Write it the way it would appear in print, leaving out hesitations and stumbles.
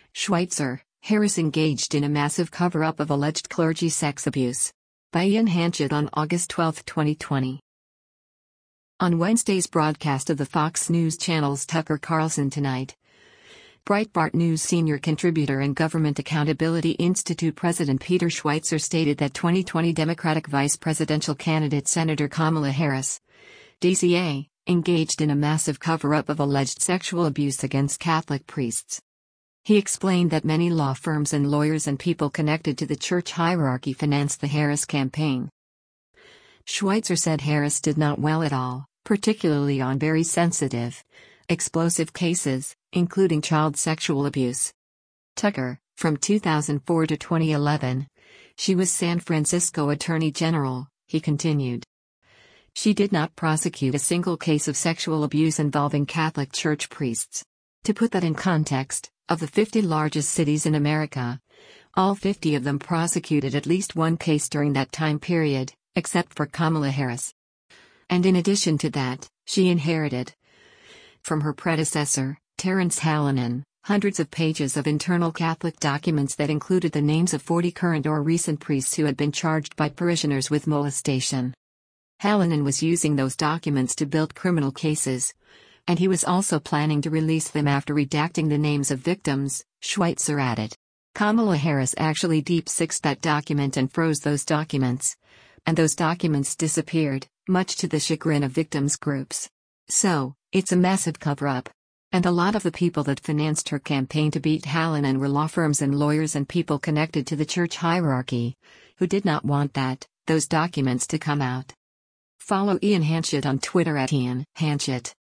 Schweitzer, Harris engaged in a massive cover-up of alleged clergy sex abuse. By Ian Hanchett on August 12, 2020. On Wednesday's broadcast of the Fox News Channel's Tucker Carlson Tonight, Breitbart News senior contributor and Government Accountability Institute President Peter Schweitzer stated that 2020 Democratic vice presidential candidate Senator Kamala Harris, DCA, engaged in a massive cover-up of alleged sexual abuse against Catholic priests. He explained that many law firms and lawyers and people connected to the church hierarchy financed the Harris campaign. Schweitzer said Harris did not well at all, particularly on very sensitive, explosive cases, including child sexual abuse. Tucker, from 2004 to 2011, she was San Francisco Attorney General, he continued. She did not prosecute a single case of sexual abuse involving Catholic Church priests. To put that in context, of the 50 largest cities in America, all 50 of them prosecuted at least one case during that time period, except for Kamala Harris. And in addition to that, she inherited from her predecessor, Terrence Hallinan, hundreds of pages of internal Catholic documents that included the names of 40 current or recent priests who had been charged by parishioners with molestation. Hallinan was using those documents to build criminal cases, and he was also planning to release them after redacting the names of victims, Schweitzer added. Kamala Harris actually deep-sixed that document and froze those documents. And those documents disappeared, much to the chagrin of victims' groups. So, it's a massive cover-up. And a lot of the people that financed her campaign to beat Hallinan were law firms and lawyers and people connected to the church hierarchy, who did not want those documents to come out. Follow Ian Hanchett on Twitter @Ian Hanchett.